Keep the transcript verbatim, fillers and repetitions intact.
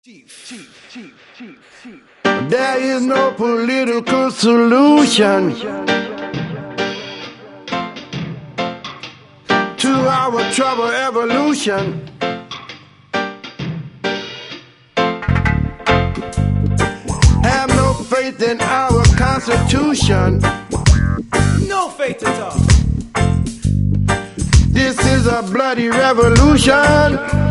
Chief, chief, chief, chief, chief. There is no political solution to our trouble evolution. Have no faith in our Constitution. No faith at all. This is a bloody revolution.